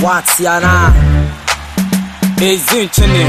What's yana? Ezinchene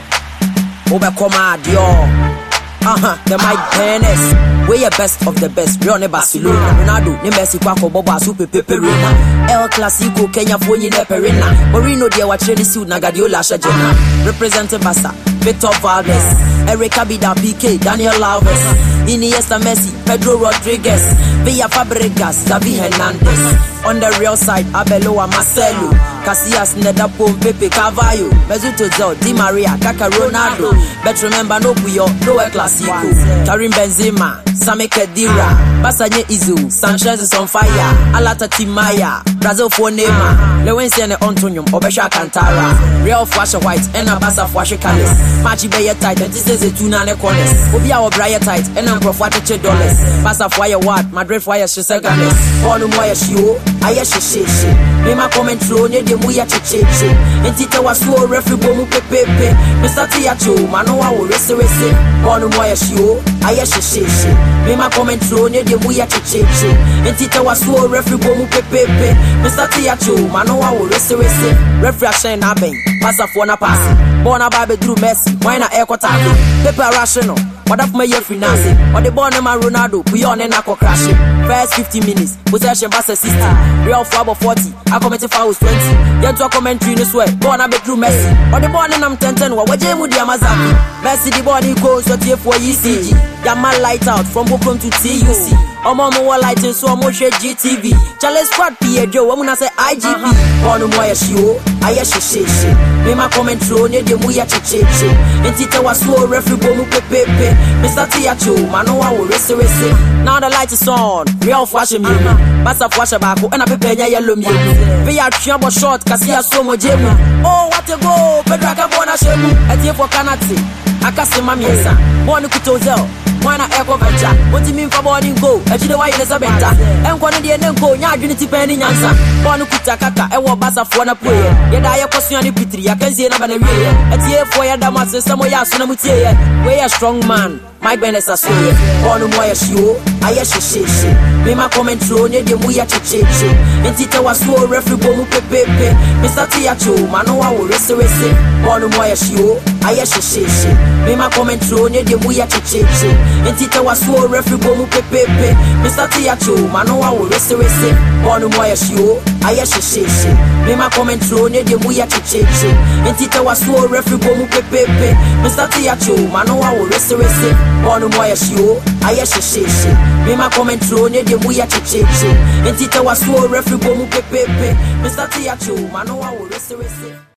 Obekoma Dio. The Mike Penis. We are best of the best. Real Barcelona. Ronaldo, ni Messi kwako Boba Super Peperina. El Clasico Kenya Foni Neperina. Morino dia wacheni suit na Guardiola Shajena. Representing Barca, Victor Valdez, Eric Abida, PK, Daniel Alves, Iniesta, Messi, Pedro Rodriguez, Villa Fabregas, Xavi Hernandez. On the real side, Abeloa, Marcelo, Casillas, Nedapom, Pepe, Carvalho, Mesut Ozil, Di Maria, Kaka, Ronaldo. But remember, no Puyo, no El Clasico, Karim Benzema, Sami Khedira, Basanye Izu, Sanchez is on fire, Alata Timaya, Brazil for Neymar, Lewensi and Antonium, Obesha Cantara, Real Flash White, and Abasa Flash Calis, Machi Bayer tight, and this is a 2 9 corners, Obia or Briar tight, and $4 dollars, Basa Fire What, Madrid Fire Shisaganes, Bonum Wire Shio, Ayashi, Mima comment through near the Muya Chiche, and Tita was so referee Bomu Pepe, Mr. Tiacho, Manoa will rest, Bonum Wire Shio, Ayashi, Mima comment through near the Muya Chiche, and Tita was so referee Bomu Pepe, Mr. Tiacho, Manoa will rest, referee Shane Abbey, Passa for na pass, Bona Babe Drew Messi, Wina Equataki, Pepe Rational. What up my year finance? Or the Bonema Ronaldo, we on and Nako crashing. First 50 minutes, possession Bassa 60, Real Fabo 40, I committed fouls 20. Yet to a commentary in this way, Bona Bedroom Messi. Or the Bonham 10 what Jemu Yamazaki. Messi the body goes what here for ECG. Yamal light out from Bokum to TUC. Omomo lighting so much GTV. Challenge squad PA Joe, I'm gonna say IGP. Bonum Wire Shio, Ayashi. Mima comment through near the Muya Chiche. And Tita was so referee Bomu Pepe. Mr. Tiacho, Manoa will rest. Now the light is on, Real Flash me. Basa Flash Bako, and a Pepenya Yellow me. Via Chiambo short, Cassia Somo Jemu. Oh, what a go, Pedraka Bona Shemu, at here for Kanati. Akasima Miesa, Bonukutozel. Wana Echo Venture, what do you mean for boarding go? As you know, why is a better. And one of the Enco, Nya Unity Penny Yansa, Bonukuta Kaka, and what Bassa for a prayer. Yet I have Cosiani Pitri, I can see another way. At here for your damas and some way out, Sonamutia. We a strong man. My Benes are so Bonum Wire Shio, Ayashi, Mima comment through near the Muya Chiche, and Tita was so referee Bomu Pepe, Mr. Tiacho, Manoa will rest. Bonum Wire Shio, Ayashi, Mima comment through near the Muya Chiche, and Tita was so referee Bomu Pepe, Mr. Tiacho, Manoa will rest. Bonum Wire Shio, Ayashi, Mima comment through near the Muya Chiche, and Tita was so referee Bomu Pepe, Mr. Tiacho, Manoa will rest. Bonum Wire Shio, Ayashi, Mima comment through near the Muya Chiche, and Tita was so referee Bomu Pepe, Mr. Tiacho, Manoa will rest.